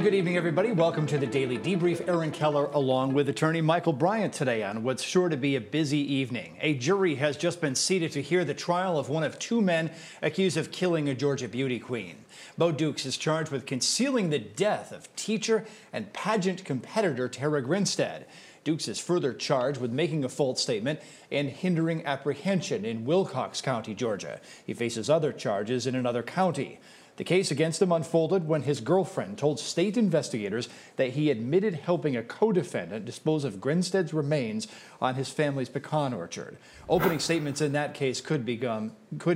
good evening, everybody. Welcome to the Daily Debrief. Aaron Keller along with attorney Michael Bryant today on what's sure to be a busy evening. A jury has just been seated to hear the trial of one of two men accused of killing a Georgia beauty queen. Bo Dukes is charged with concealing the death of teacher and pageant competitor Tara Grinstead. Dukes is further charged with making a false statement and hindering apprehension in Wilcox County, Georgia. He faces other charges in another county. The case against him unfolded when his girlfriend told state investigators that he admitted helping a co-defendant dispose of Grinstead's remains on his family's pecan orchard. Opening statements in that case could begin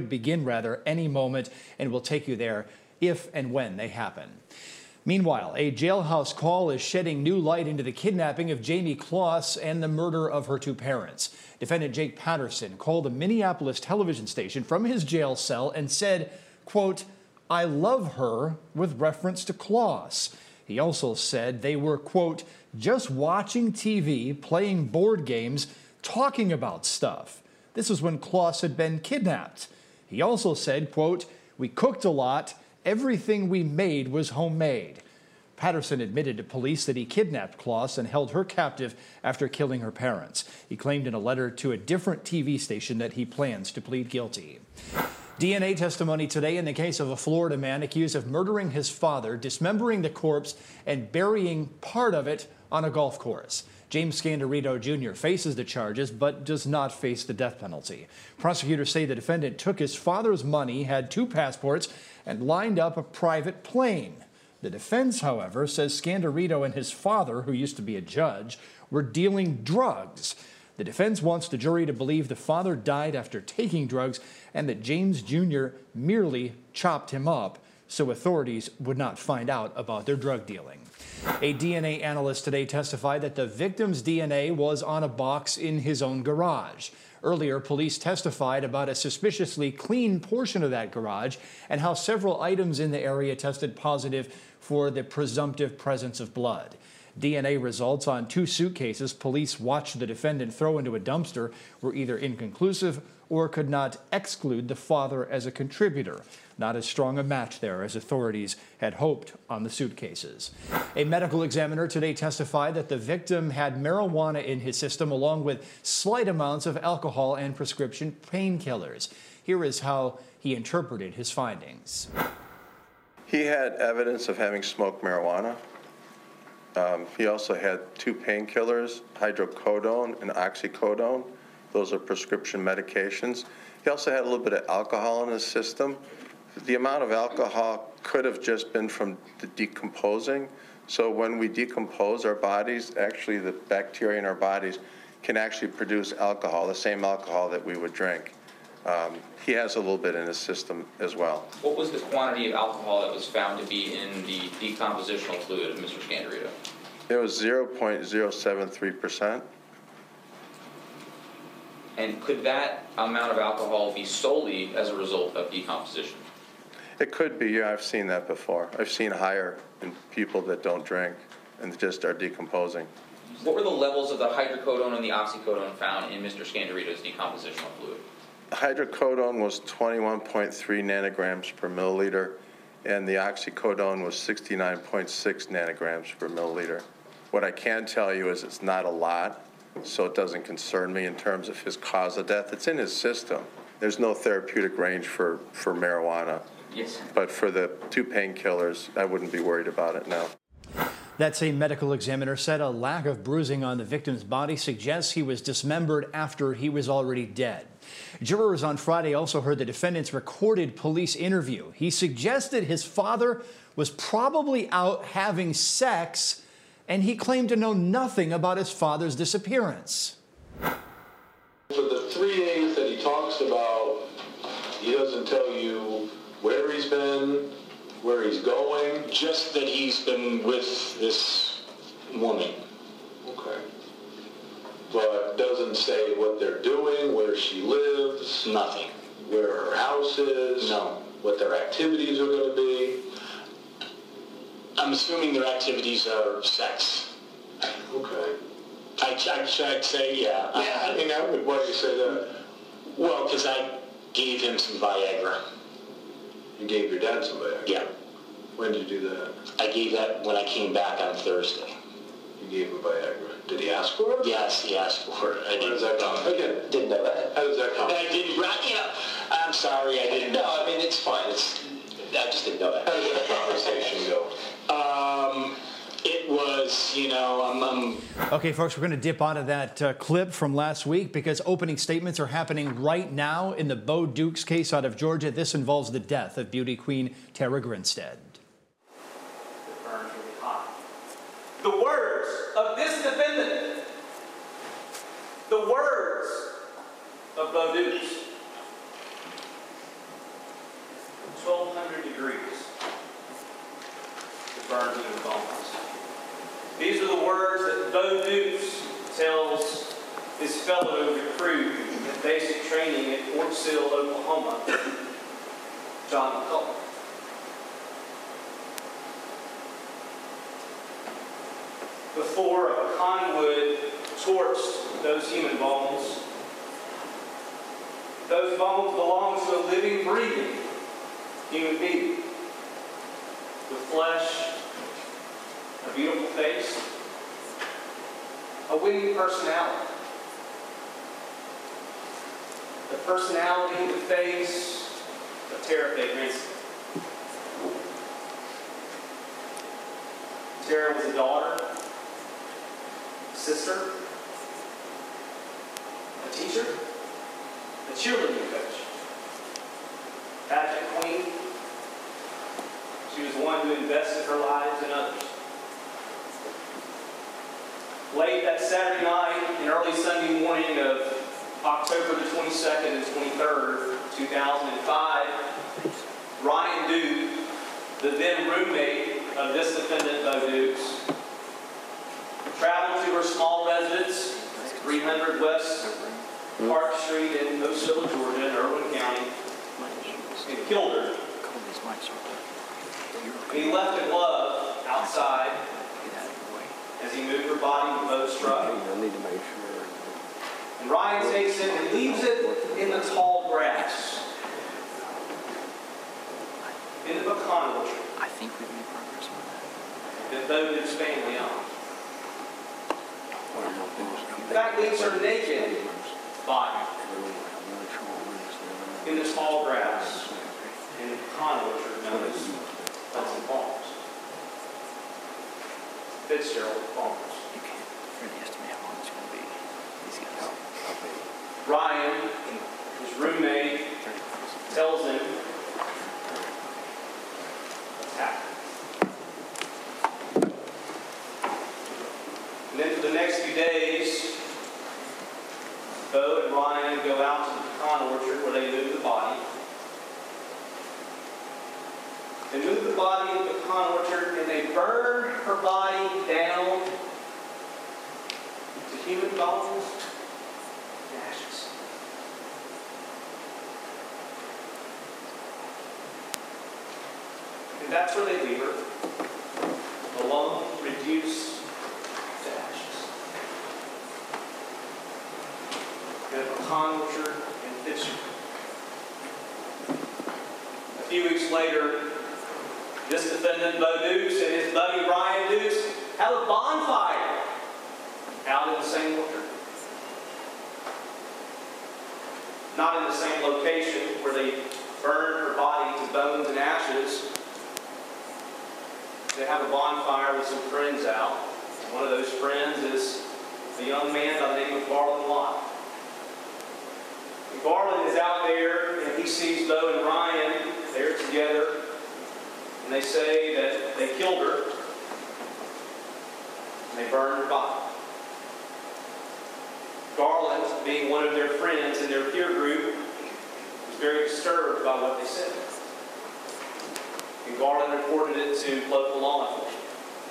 any moment, and we'll take you there if and when they happen. Meanwhile, a jailhouse call is shedding new light into the kidnapping of Jamie Kloss and the murder of her two parents. Defendant Jake Patterson called a Minneapolis television station from his jail cell and said, quote, "I love her," with reference to Kloss. He also said they were, quote, "just watching TV, playing board games, talking about stuff." This was when Kloss had been kidnapped. He also said, quote, "We cooked a lot. Everything we made was homemade." Patterson admitted to police that he kidnapped Kloss and held her captive after killing her parents. He claimed in a letter to a different TV station that he plans to plead guilty. DNA testimony today in the case of a Florida man accused of murdering his father, dismembering the corpse, and burying part of it on a golf course. James Scandarito Jr. faces the charges but does not face the death penalty. Prosecutors say the defendant took his father's money, had two passports, and lined up a private plane. The defense, however, says Scandarito and his father, who used to be a judge, were dealing drugs. The defense wants the jury to believe the father died after taking drugs and that James Jr. merely chopped him up so authorities would not find out about their drug dealing. A DNA analyst today testified that the victim's DNA was on a box in his own garage. Earlier, police testified about a suspiciously clean portion of that garage and how several items in the area tested positive for the presumptive presence of blood. DNA results on two suitcases police watched the defendant throw into a dumpster were either inconclusive or could not exclude the father as a contributor. Not as strong a match there as authorities had hoped on the suitcases. A medical examiner today testified that the victim had marijuana in his system along with slight amounts of alcohol and prescription painkillers. Here is how he interpreted his findings. He had evidence of having smoked marijuana. He also had two painkillers, hydrocodone and oxycodone. Those are prescription medications. He also had a little bit of alcohol in his system. The amount of alcohol could have just been from the decomposing. So when we decompose our bodies, actually the bacteria in our bodies can actually produce alcohol, the same alcohol that we would drink. He has a little bit in his system as well. What was the quantity of alcohol that was found to be in the decompositional fluid of Mr. Scandarito? It was 0.073%. And could that amount of alcohol be solely as a result of decomposition? It could be, yeah, I've seen that before. I've seen higher in people that don't drink and just are decomposing. What were the levels of the hydrocodone and the oxycodone found in Mr. Scandarito's decompositional fluid? Hydrocodone was 21.3 nanograms per milliliter, and the oxycodone was 69.6 nanograms per milliliter. What I can tell you is it's not a lot, so it doesn't concern me in terms of his cause of death. It's in his system. There's no therapeutic range for marijuana. Yes. But for the two painkillers, I wouldn't be worried about it now. That same medical examiner said a lack of bruising on the victim's body suggests he was dismembered after he was already dead. Jurors on Friday also heard the defendant's recorded police interview. He suggested his father was probably out having sex, and he claimed to know nothing about his father's disappearance. For the 3 days that he talks about, he doesn't tell you where he's been, where he's going. Just that he's been with this woman. Okay. But doesn't say what they're doing, where she lives. Nothing. Where her house is. No. What their activities are going to be. I'm assuming their activities are sex. Okay. I'd say, yeah. I mean, why do you say that? Well, because I gave him some Viagra. You gave your dad some Viagra? Yeah. When did you do that? I gave that when I came back on Thursday. You gave him Viagra. Did he ask for it? Yes, he asked for it. Where does that come? Again, Didn't know that. how does that come? I didn't, I'm sorry, I didn't know. I mean, it's fine. I just didn't know that. How did that conversation go? It was, Okay, folks, we're going to dip out of that clip from last week because opening statements are happening right now in the Bo Dukes case out of Georgia. This involves the death of beauty queen Tara Grinstead. The words of this defendant, the words of Bo Dukes, 1,200 degrees to burn human bones. These are the words that Bo Dukes tells his fellow recruit at basic training at Fort Sill, Oklahoma, John McCullough. Before a pecan wood torched those human bones, those bones belong to a living, breathing human being with flesh, a beautiful face, a winning personality. The personality, the face of Tara Faye Grinstead. Tara was a daughter, a sister, a teacher, a cheerleading coach, pageant queen. She was one who invested her lives in others. Late that Saturday night and early Sunday morning of October the 22nd and 23rd, 2005, Ryan Duke, the then roommate of this defendant, Bo Dukes, traveled to her small residence, 300 West Park Street in Osceola, Georgia, in Irwin County, and killed her. He left a glove outside as he moved her body to Bo's truck. And Ryan takes it and leaves it in the tall grass in the pecan orchard. I think we've made progress on that. That Bo Dukes' family owned. In fact, leaves her naked body in the tall grass in the pecan orchard known as Hudson Farms. Fitzgerald Farms. You can't really estimate how long it's going to be. These guys. Ryan, his roommate, tells him, attack. And then for the next few days, Bo and Ryan go out to the pecan orchard where they move the body. They move the body in the pecan orchard and they burn her body down to human bones and ashes. And that's where they leave her, alone, reduced to ashes. In a pecan orchard in Fitzgerald. A few weeks later, this defendant, Bo Dukes, and his buddy Ryan Dukes have a bonfire out in the same orchard. Not in the same location where they burned her body to bones and ashes. They have a bonfire with some friends out. One of those friends is a young man by the name of Garland Lott. And Garland is out there and he sees Bo and Ryan there together. And they say that they killed her, and they burned her body. Garland, being one of their friends in their peer group, was very disturbed by what they said. And Garland reported it to local law enforcement.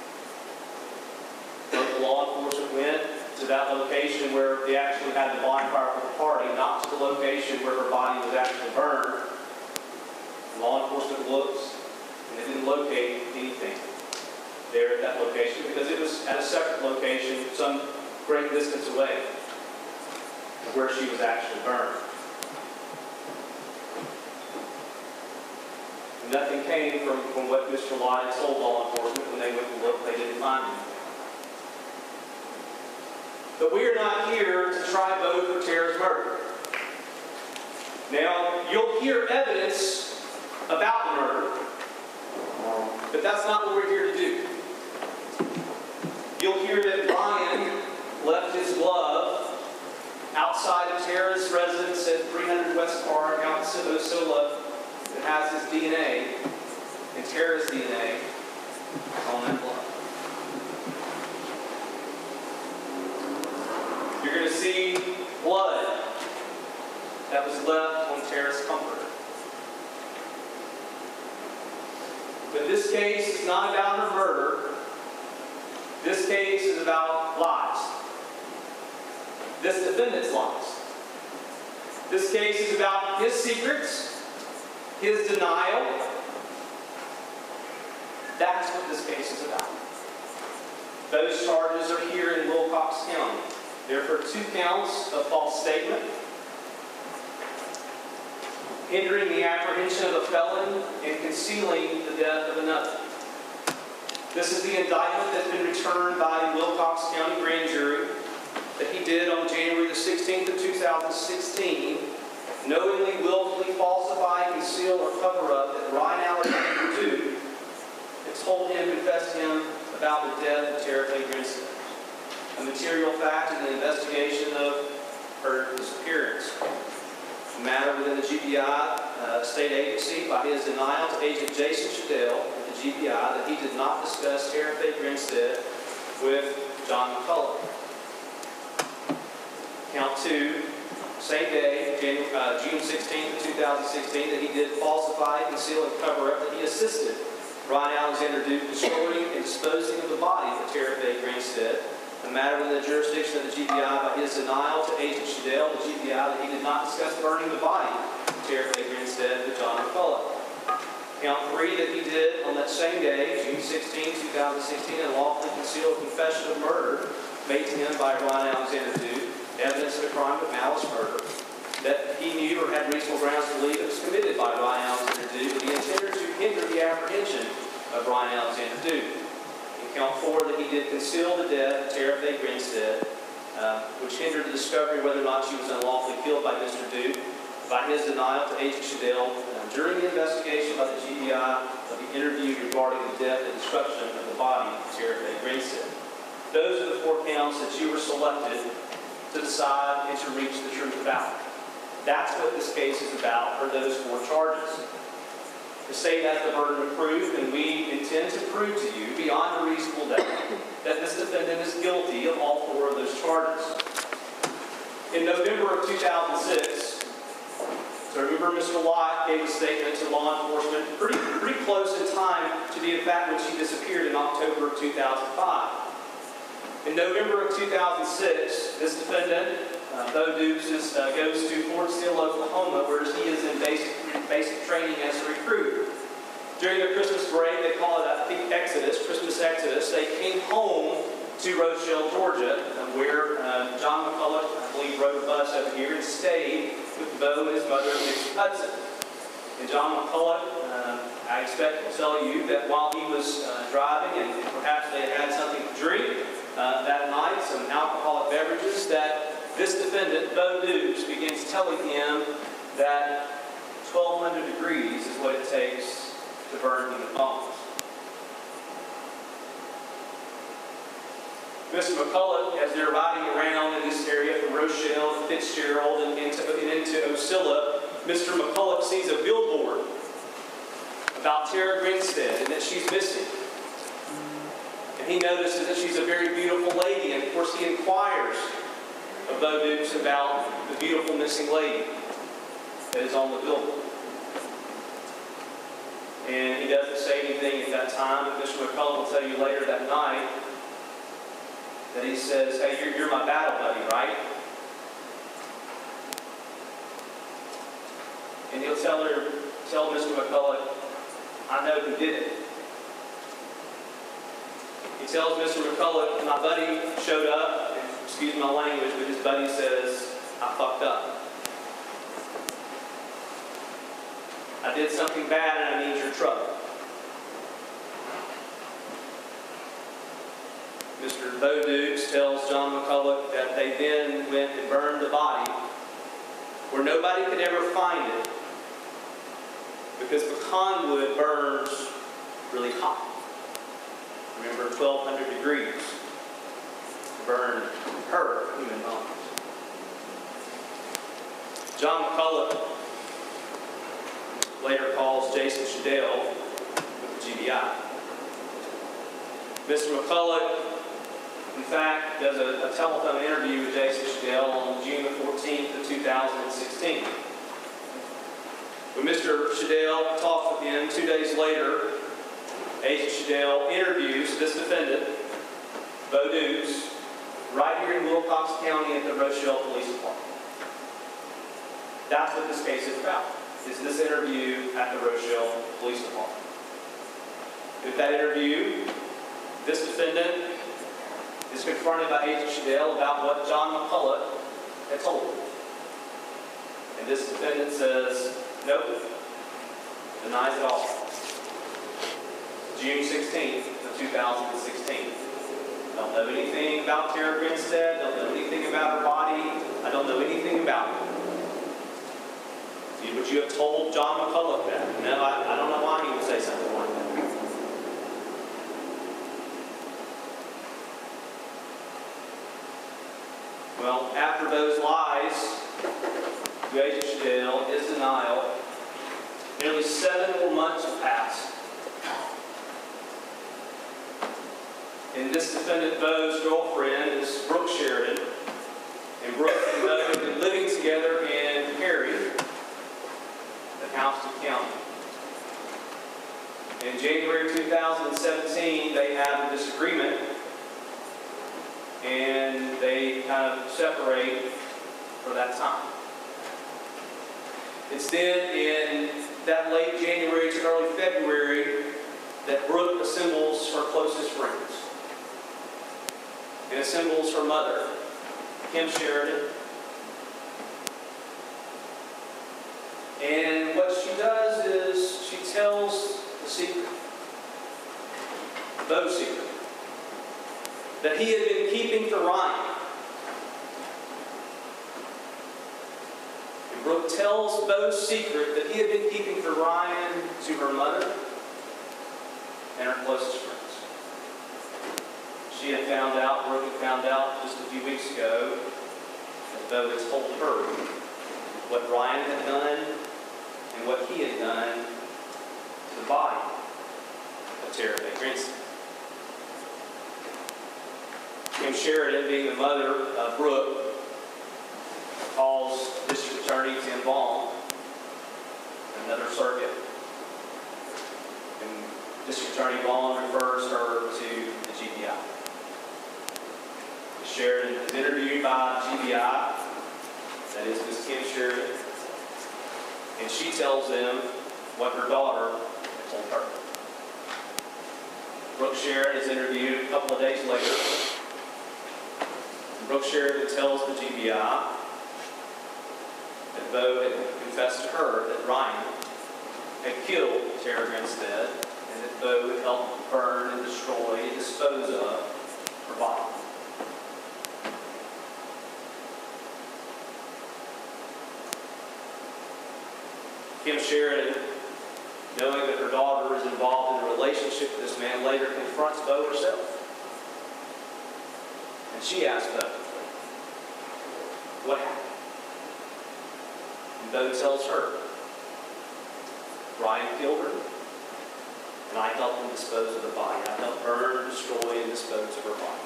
Local law enforcement went to that location where they actually had the bonfire for the party, not to the location where her body was actually burned. Law enforcement looked. They didn't locate anything there at that location because it was at a separate location, some great distance away of where she was actually burned. And Nothing came from what Mr. Lott told law enforcement when they went to look. They didn't find him. But we are not here to try Bo for Tara's murder. Now, you'll hear evidence about the murder, but that's not what we're here to do. You'll hear that Ryan left his glove outside of Tara's residence at 300 West Park out in Ocilla that has his DNA and Tara's DNA on that glove. You're going to see blood that was left on Tara's comforter. But this case is not about her murder. This case is about lies. This defendant's lies. This case is about his secrets, his denial. That's what this case is about. Those charges are here in Wilcox County. They're for 2 counts of false statement, hindering the apprehension of a felon, and concealing the death of another. This is the indictment that's been returned by the Wilcox County grand jury that he did on January the 16th of 2016, knowingly, willfully falsify, conceal, or cover up that Ryan Alexander Duke had told him, confessed to him about the death of Tara Faye Grinstead, a material fact in the investigation of her disappearance. A matter within the GBI state agency by his denial to Agent Jason Shadell at the GBI that he did not discuss Tara Faye Grinstead with John McCullough. Count 2, same day, June 16th of 2016, that he did falsify, conceal, and cover up that he assisted Ryan Alexander Duke destroying and disposing of the body of Tara Faye Grinstead. A matter within the jurisdiction of the GBI by his denial to Agent Shadell, the GBI, that he did not discuss burning the body of Tara Faye Grinstead with John McCullough. Count 3 that he did on that same day, June 16, 2016, and lawfully concealed a confession of murder made to him by Ryan Alexander Duke, evidence of a crime of malice murder, that he knew or had reasonable grounds to believe it was committed by Ryan Alexander Duke, but he intended to hinder the apprehension of Ryan Alexander Duke. Count 4 that he did conceal the death of Tara Faye Grinstead, which hindered the discovery whether or not she was unlawfully killed by Mr. Duke, by his denial to Agent Shadell during the investigation by the GBI of the interview regarding the death and destruction of the body of Tara Faye Grinstead. Those are the 4 counts that you were selected to decide and to reach the truth about. That's what this case is about for those 4 charges. To say that's the burden of proof, and we intend to prove to you beyond a reasonable doubt that this defendant is guilty of all 4 of those charges. In November of 2006, so remember Mr. Lott gave a statement to law enforcement pretty close in time to the fact when she disappeared in October of 2005. In November of 2006, this defendant, Bo Dukes, goes to Fort Sill, Oklahoma, where he is in basic training as a recruit. During their Christmas break, they call it, I think, Christmas Exodus. They came home to Rochelle, Georgia, where John McCullough, I believe, rode a bus over here and stayed with Bo and his mother, Miss Hudson. And John McCullough, I expect, will tell you that while he was driving and perhaps they had something to drink that night, some alcoholic beverages, that this defendant, Bo Dukes, begins telling him that 1,200 degrees is what it takes to burn human bones. Mr. McCullough, as they're riding around in this area from Rochelle to Fitzgerald and into Ocilla, Mr. McCullough sees a billboard about Tara Grinstead and that she's missing. And he notices that she's a very beautiful lady, and of course he inquires of Bo Dukes about the beautiful missing lady that is on the billboard. And he doesn't say anything at that time, but Mr. McCullough will tell you later that night that he says, "Hey, you're my battle buddy, right?" And he'll tell Mr. McCullough, "I know who did it." He tells Mr. McCullough, "My buddy showed up, and excuse my language, but his buddy says, I fucked up." I did something bad and I need your truck. Mr. Bo Dukes tells John McCulloch that they then went and burned the body where nobody could ever find it because pecan wood burns really hot. Remember, 1,200 degrees burned her human bones. John McCulloch later calls Jason Shadell with the GBI. Mr. McCulloch, in fact, does a telephone interview with Jason Shadell on June the 14th of 2016. When Mr. Shadell talks with him 2 days later, Agent Shadell interviews this defendant, Bo Dukes, right here in Wilcox County at the Rochelle Police Department. That's what this case is about, is this interview at the Rochelle Police Department. With that interview, this defendant is confronted by Agent Shadell about what John McCulloch had told him. And this defendant says, nope, denies it all. June 16th of 2016. Don't know anything about Tara Grinstead, don't know anything about her body, I don't know anything about her. Would you have told John McCulloch that? No, I don't know why he would say something like that. Well, after those lies to Agent Shadell, his denial, nearly 7 more months have passed. And this defendant, Bo's girlfriend, is Brooke Sheridan. And Brooke and Bo have been living together in Perry, in Houston County. In January 2017, they have a disagreement, and they kind of separate for that time. It's then in that late January to early February that Brooke assembles her closest friends and assembles her mother, Kim Sheridan. And what she does is she tells the secret, Bo's secret, that he had been keeping for Ryan. And Brooke tells Bo's secret that he had been keeping for Ryan to her mother and her closest friends. She had found out, Brooke had found out just a few weeks ago that Bo had told her what Ryan had done and what he had done to the body of Tara Grinstead. Kim Sheridan, being the mother of Brooke, calls District Attorney Tim Vaughn, another circuit. And District Attorney Vaughn refers her to the GBI. Sheridan is interviewed by GBI, that is Ms. Kim Sheridan, and she tells them what her daughter told her. Brooke Sheridan is interviewed a couple of days later. Brooke Sheridan tells the GBI that Bo had confessed to her that Ryan had killed Tara Grinstead and that Bo had helped burn and destroy and dispose of her body. Kim Sheridan, knowing that her daughter is involved in a relationship with this man, later confronts Bo herself. And she asks Bo, what happened? And Bo tells her, Ryan killed her, and I helped him dispose of the body. I helped burn, destroy, and dispose of her body.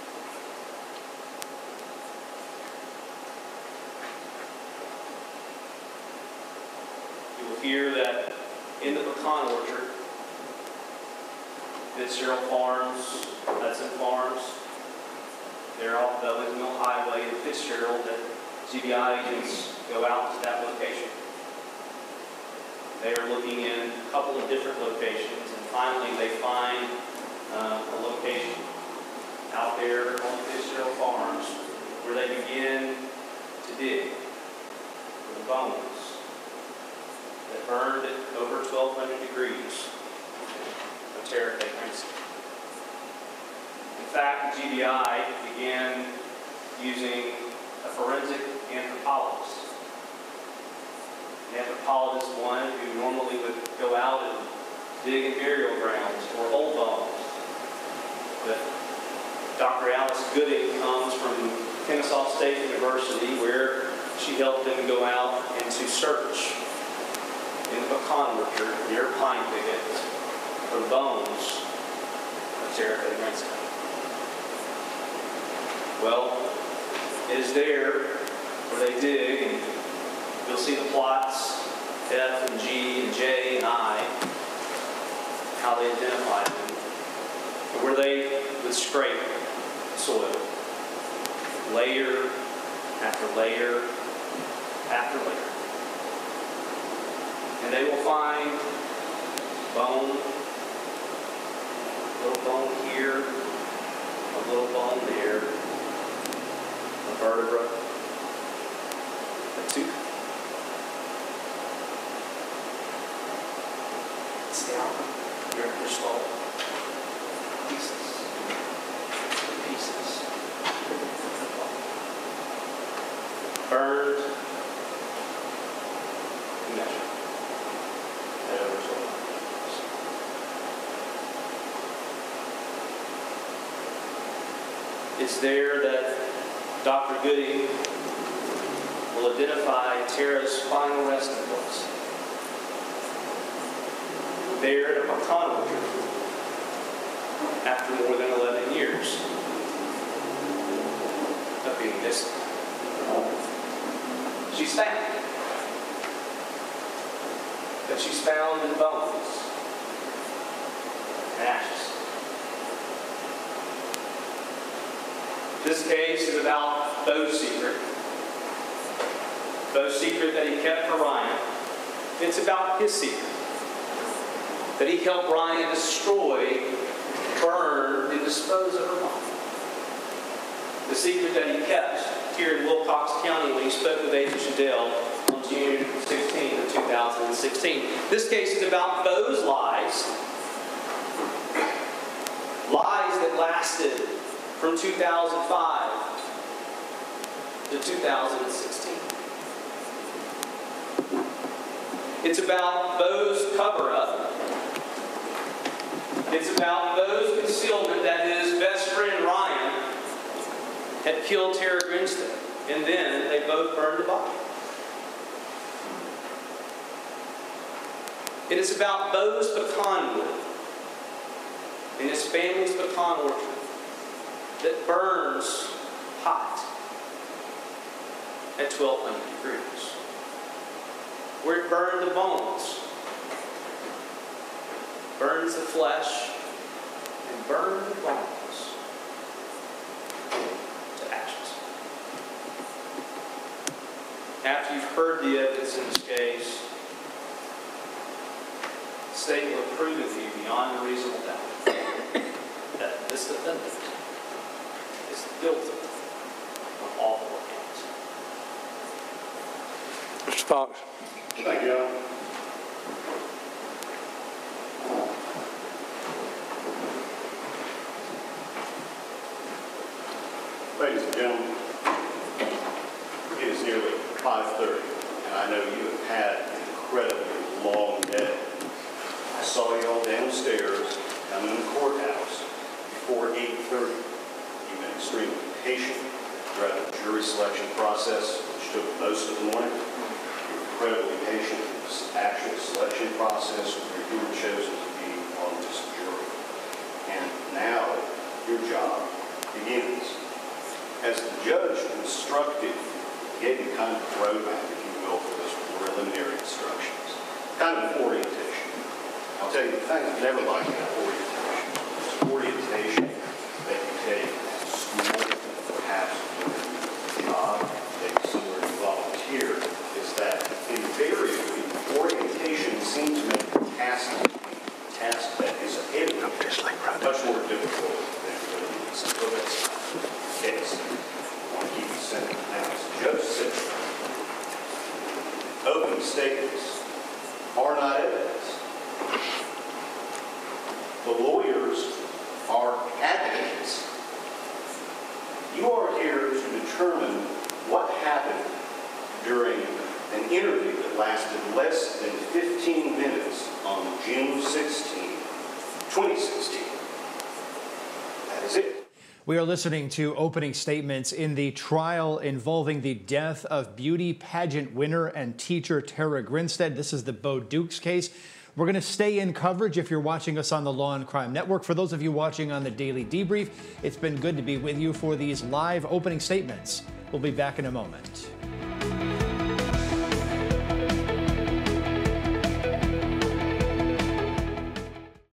You will hear that in the pecan orchard, Fitzgerald Farms, Hudson Farms, they're off the Owings Mill Highway in Fitzgerald, that GBI agents go out to that location. They are looking in a couple of different locations, and finally they find a location out there on the Fitzgerald Farms where they begin to dig for the bones that burned using a forensic anthropologist. An anthropologist is one who normally would go out and dig in burial grounds or old bones. But Dr. Alice Gooding comes from Kennesaw State University, where she helped them go out and to search in the pecan orchard near Pine Picket for the bones of Tara Faye Grinstead. Well, it is there where they dig, and you'll see the plots, F and G and J and I, how they identify them, and where they would scrape soil, layer after layer after layer. And they will find bone, a little bone here, a little bone there, a vertebra, a tooth. Scalp, your skull, pieces. Burned, measured, head over shoulders. It's there that Dr. Gooding will identify Tara's final resting place. There at a pecan orchard, after more than 11 years of being missing. She's found. But she's found in bones and ashes. This case is about Bo's secret. Bo's secret that he kept for Ryan. It's about his secret. That he helped Ryan destroy, burn, and dispose of her body. The secret that he kept here in Wilcox County when he spoke with Agent Shadell on June 16, of 2016. This case is about Bo's lies. Lies that lasted from 2005 to 2016. It's about Bo's cover-up. It's about Bo's concealment that his best friend Ryan had killed Tara Grinstead, and then they both burned the body. It is about Bo's pecan wood and his family's pecan orchard that burns hot at 1,200 degrees, where it burned the bones, burns the flesh, and burns the bones to ashes. After you've heard the evidence in this case, the state will have proven to you beyond a reasonable doubt that this defendant is guilty of all four counts. Mr. Fox. Thank you, Alan. Ladies and gentlemen, it is nearly 5:30, and I know you have had an incredibly long day. I saw you all downstairs, down in the courthouse, before 8:30. You've been extremely patient throughout the jury selection process, which took most of the morning. You're incredibly patient in this actual selection process where you were chosen to be on this jury. And now your job begins. As the judge instructed, he gave you kind of a roadmap, if you will, for those preliminary instructions. Kind of an orientation. I'll tell you the thing I've never liked about orientation. It's orientation that you take at school, perhaps doing a job, maybe somewhere you volunteer, is that invariably orientation seems to make the task that is ahead of you much more difficult than it would be in some other case. I want to keep you centered. Now, as the judge said, opening statements are not evidence. The lawyers are advocates. You are here to determine determine what happened during an interview that lasted less than 15 minutes on June 16, 2016. That is it. We are listening to opening statements in the trial involving the death of beauty pageant winner and teacher Tara Grinstead. This is the Bo Dukes case. We're going to stay in coverage if you're watching us on the Law and Crime Network. For those of you watching on the Daily Debrief, it's been good to be with you for these live opening statements. We'll be back in a moment.